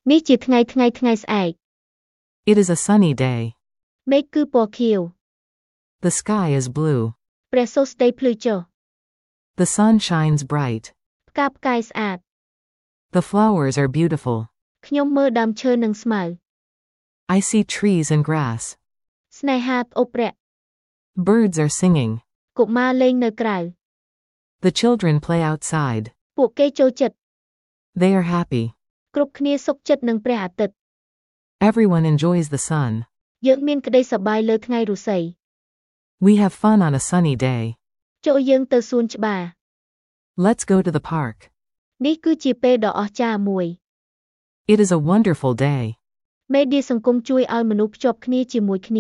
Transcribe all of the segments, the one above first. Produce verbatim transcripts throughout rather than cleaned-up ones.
នេះជាថ្ងៃថ្ងៃថ្ងៃស្អែក It is a sunny day. មេឃគឺពណ៌ខៀវ The sky is blue. ព្រះសុស្ដីភ្លឺចុះ The sun shines bright. ផ្កាផ្កាយស្អាត The flowers are beautiful. ខ្ញុំមើលដើមឈើនិងស្មៅ I see trees and grass. ស្នេហាត្អូបរៈ Birds are singing. កុមារលេងនៅក្រៅ The children play outside. ពួកគេចូលចិត្ត They are happy. គ្រប់គ្នាសុខចិត្តនឹងព្រះអាទិត្យ Everyone enjoys the sun. យើងមានក្តីសប្បាយលើថ្ងៃរស្មី We have fun on a sunny day. ចូលយើងទៅសួនច្បារ Let's go to the park. នេះគឺជាពេលដ៏អស្ចារ្យមួយ It is a wonderful day. មេឌៀសង្គមជួយឲ្យមនុស្សភ្ជាប់គ្នាជាមួយគ្នា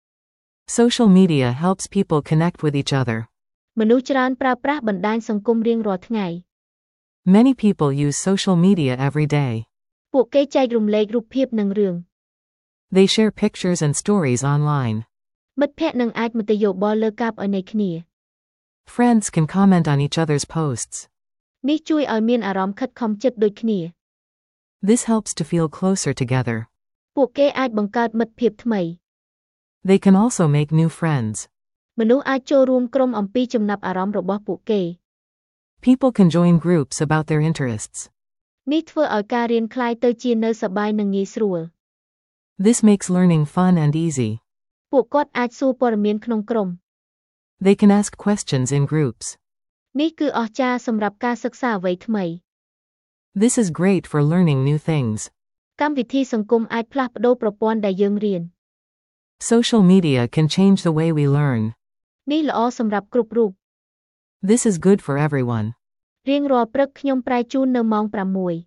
Social media helps people connect with each other. មនុស្សច្រើនប្រើប្រាស់បណ្ដាញសង្គមរៀងរាល់ថ្ងៃ Many people use social media every day. ពួកគេចែករំលែករូបភាពនិងរឿង They share pictures and stories online. មិត្តភ័ក្តិនឹងអាចមតិយោបល់លើការផ្អើលនៃគ្នា Friends can comment on each other's posts. នេះជួយឲ្យមានអារម្មណ៍ខិតខំចិត្តដូចគ្នា This helps to feel closer together. ពួកគេអាចបង្កើតមិត្តភាពថ្មី They can also make new friends. មនុស្សអាចចូលរួមក្រុមអំពីចំណាប់អារម្មណ៍របស់ពួកគេ People can join groups about their interests. នេះធ្វើឲ្យការរៀនคล้ายទៅជានៅសប្បាយនិងងាយស្រួល This makes learning fun and easy. ពួកគាត់អាចសួរព័ត៌មានក្នុងក្រុម They can ask questions in groups. នេះគឺអស្ចារ្យសម្រាប់ការសិក្សាអ្វីថ្មី This is great for learning new things. កម្មវិធីសង្គមអាចផ្លាស់ប្ដូរប្រព័ន្ធដែលយើងរៀន Social media can change the way we learn. នេះល្អសម្រាប់គ្រប់រូប This is good for everyone. រៀងរាល់ព្រឹកខ្ញុំប្រែជូននៅម៉ោង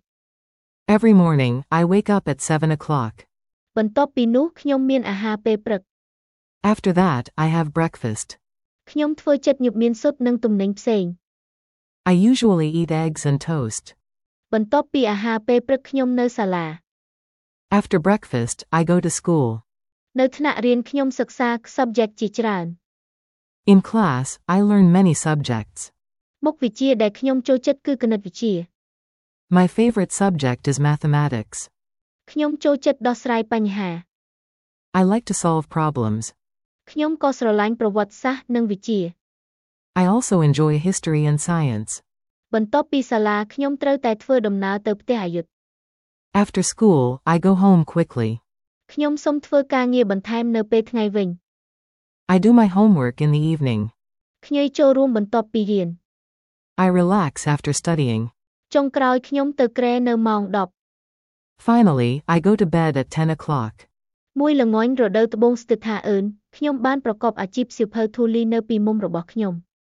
Every morning, I wake up at seven o'clock. បន្ទាប់ពីនោះខ្ញុំមានអាហារពេលព្រឹក After that, I have breakfast. ខ្ញុំធ្វើចិត្តញឹកមានស៊ុតនិងទំនិញផ្សេង I usually eat eggs and toast. បន្ទាប់ពីអាហារពេលព្រឹកខ្ញុំនៅសាលា After breakfast, I go to school. នៅថ្នាក់រៀនខ្ញុំសិក្សា subject ជាច្រើន In class, I learn many subjects. មុខវិជ្ជាដែលខ្ញុំចូលចិត្តគឺគណិតវិទ្យា My favorite subject is mathematics. ខ្ញុំចូលចិត្តដោះស្រាយបញ្ហា I like to solve problems. ខ្ញុំក៏ស្រឡាញ់ប្រវត្តិសាស្ត្រនិងវិទ្យា I also enjoy history and science. បន្ទាប់ពីសាលាខ្ញុំត្រូវតែធ្វើដំណើរទៅផ្ទះអាយុធ After school, I go home quickly. ខ្ញុំសូមធ្វើការងារបន្ថែមនៅពេលថ្ងៃវិញ I do my homework in the evening. ខ្ញើយចូលរួមបន្ទាប់ពីរៀន I relax after studying. ចុងក្រោយខ្ញុំទៅក្រែនៅម៉ោង 10 Finally, I go to bed at ten o'clock. មួយល្ងាញរដូវត្បូងស្ទើរថាអឿនខ្ញុំបានប្រកបអាជីពសៀវភៅធូលីនៅពីមុំរបស់ខ្ញុំ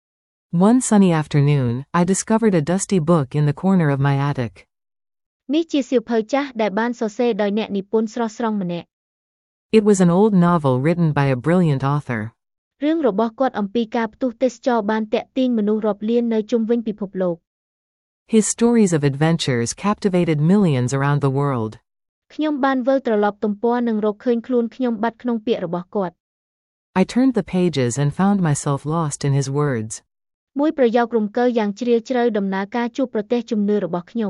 One sunny afternoon, I discovered a dusty book in the corner of my attic. នេះជាសៀវភៅចាស់ដែលបានសរសេរដោយអ្នកនិពន្ធស្រស់ស្រង់ម្នាក់ It was an old novel written by a brilliant author. រឿងរបស់គាត់អំពីការផ្ទុះទេសចរបានតាក់ទាញមនុស្សរាប់លាននៅជុំវិញពិភពលោក His stories of adventures captivated millions around the world. ខ្ញុំបានវិលត្រឡប់ទំព័រនិងរកឃើញខ្លួនខ្ញុំបាត់ក្នុងពាក្យរបស់គាត់ I turned the pages and found myself lost in his words. មួយប្រយោគរំកើយ៉ាងជ្រាលជ្រៅដំណើរការជួបប្រទះជំនឿរបស់ខ្ញុំ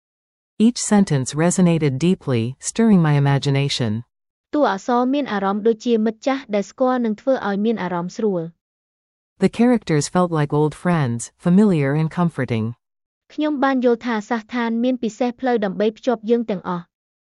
Each sentence resonated deeply, stirring my imagination. តួអក្សរមានអារម្មណ៍ដូចជាមិត្តចាស់ដែលស្គាល់និងធ្វើឲ្យមានអារម្មណ៍ស្រួល The characters felt like old friends, familiar and comforting. ខ្ញុំបានយល់ថាសាសដ្ឋានមានពិសេសផ្លូវដើម្បីភ្ជាប់យើងទាំងអស់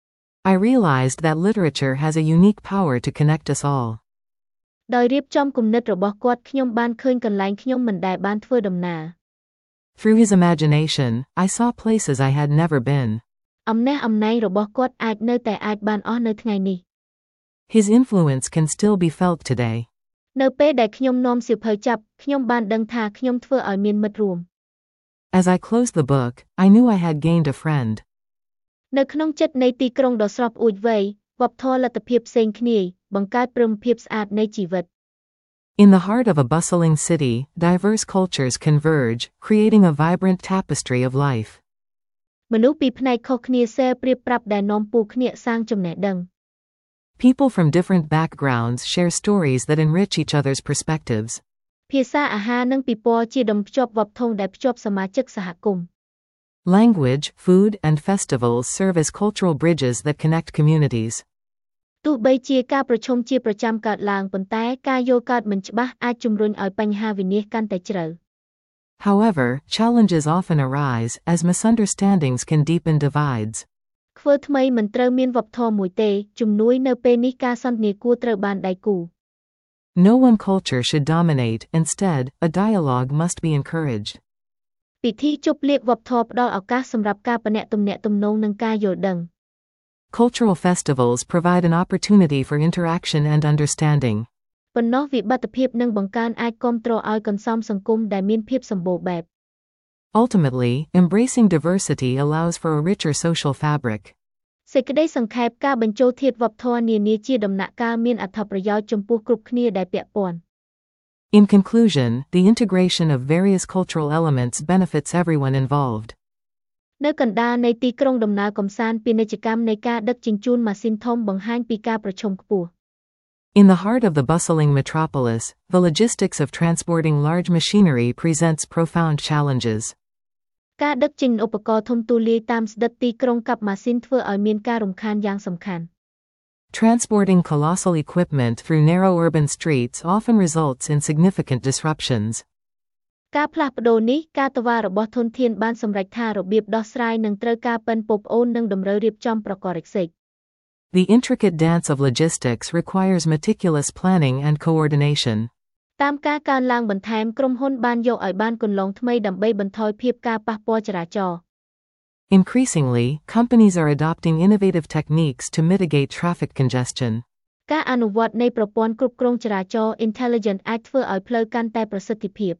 I realized that literature has a unique power to connect us all. ដោយរៀបចំគំនិតរបស់គាត់ខ្ញុំបានឃើញកន្លែងខ្ញុំមិនដែលបានធ្វើដំណើរ Through his imagination, I saw places I had never been. អំណះអំណាងរបស់គាត់អាចនៅតែអាចបានអស់នៅថ្ងៃនេះ His influence can still be felt today. នៅពេលដែលខ្ញុំនាំសៀវភៅចាប់ខ្ញុំបានដឹងថាខ្ញុំធ្វើឲ្យមានមិត្តរួម As I closed the book, I knew I had gained a friend. នៅក្នុងចិត្តនៃទីក្រុងដ៏ស្រស់អួចវៃវប្បធម៌លទ្ធភាពផ្សេងគ្នាបង្កើតព្រមភាពស្អាតនៃជីវិត In the heart of a bustling city, diverse cultures converge, creating a vibrant tapestry of life. មនុស្សពីផ្នែកខុសគ្នាសេប្រៀបប្រាប់ដែលនាំពូគ្នាសាងចំណេះដឹង People from different backgrounds share stories that enrich each other's perspectives. ភាសាអាហារនិងពិព័រណ៍ជាដុំភ្ជាប់វប្បធម៌ដែលភ្ជាប់សមាជិកសហគមន៍ Language, food, and festivals serve as cultural bridges that connect communities. ទោះបីជាការប្រជុំជាប្រចាំកើតឡើងប៉ុន្តែការយល់កើតមិនច្បាស់អាចជំរុញឲ្យបញ្ហាវិនាសកាន់តែជ្រៅ However, challenges often arise as misunderstandings can deepen divides. ធ្វើថ្មីមិនត្រូវមានវប្បធម៌មួយទេជំនួយនៅពេលនេះការសន្ទនាគួរត្រូវបានដៃគូ No one culture should dominate, instead, a dialogue must be encouraged. ពិធីជប់លៀកវប្បធម៌ផ្ដល់ឱកាសសម្រាប់ការពណ៌ទំនាក់ទំនងនិងការយល់ដឹង Cultural festivals provide an opportunity for interaction and understanding. ប៉ុន្តែវិបត្តិភាពនិងបង្កើនអាចគាំទ្រឲ្យកន្សំសង្គមដែលមានភាពសម្បូរបែប Ultimately, embracing diversity allows for a richer social fabric. សេចក្តីសង្ខេបការបញ្ចូលធាតុវប្បធម៌នានាជាដំណាក់កាលមានអត្ថប្រយោជន៍ចំពោះគ្រប់គ្នាដែលពាក់ព័ន្ធ In conclusion, the integration of various cultural elements benefits everyone involved. នៅកណ្ដាលនៃទីក្រុងដំណើរកម្សាន្តពាណិជ្ជកម្មនៃការដឹកជញ្ជូនម៉ាស៊ីនធំបង្ហាញពីការប្រឈមខ្ពស់ In the heart of the bustling metropolis, the logistics of transporting large machinery presents profound challenges. ការដឹកជញ្ជូនឧបករណ៍ធំទូលាយតាមស្ដិតទីក្រុងកັບម៉ាស៊ីនធ្វើឲ្យមានការរំខានយ៉ាងសំខាន់ Transporting colossal equipment through narrow urban streets often results in significant disruptions. ការផ្លាស់ប្ដូរនេះការតវ៉ារបស់ធនធានបានសម្រេចថារបៀបដោះស្រាយនឹងត្រូវការប៉ិនពប្អូននិងតម្រូវរៀបចំប្រកបរិសេច The intricate dance of logistics requires meticulous planning and coordination. តាមការកើនឡើងបន្ថែមក្រុមហ៊ុនបានយកឲ្យបានគន្លងថ្មីដើម្បីបន្ថយភាពការប៉ះពាល់ចរាចរណ៍ Increasingly, companies are adopting innovative techniques to mitigate traffic congestion. ការអនុវត្តនៃប្រព័ន្ធគ្រប់គ្រងចរាចរណ៍ Intelligent អាចធ្វើឲ្យផ្លូវកាន់តែប្រសិទ្ធភាព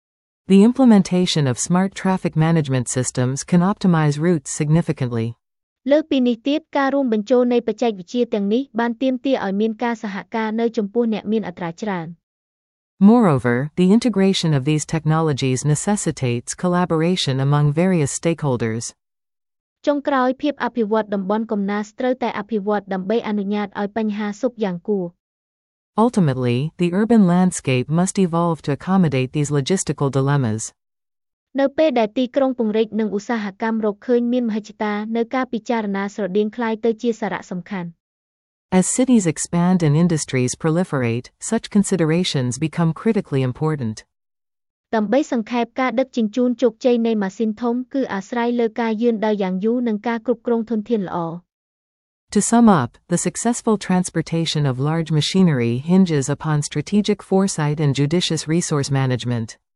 The implementation of smart traffic management systems can optimize routes significantly. លើសពីនេះទៀតការរួមបញ្ចូលនៃបច្ចេកវិទ្យាទាំងនេះបានទាមទារឲ្យមានការសហការនៅចំពោះអ្នកមានអត្រាច្រើន Moreover, the integration of these technologies necessitates collaboration among various stakeholders. ចុងក្រោយភាពអភិវឌ្ឍតំបន់កំណើតត្រូវតែអភិវឌ្ឍដើម្បីអនុញ្ញាតឲ្យបញ្ហាស៊ុបយ៉ាងគួរ Ultimately, the urban landscape must evolve to accommodate these logistical dilemmas. នៅពេលដែលទីក្រុងពង្រីកនិងឧស្សាហកម្មរកឃើញមានមហិច្ឆតានៅការពិចារណាស្រដៀងคล้ายទៅជាសារៈសំខាន់ As cities expand and industries proliferate, such considerations become critically important. ដើម្បីសង្ខេបការដឹកជញ្ជូនជោគជ័យនៃម៉ាស៊ីនធំគឺអាស្រ័យលើការយឺនដើរយ៉ាងយូរនិងការគ្រប់គ្រងធនធានល្អ To sum up, the successful transportation of large machinery hinges upon strategic foresight and judicious resource management.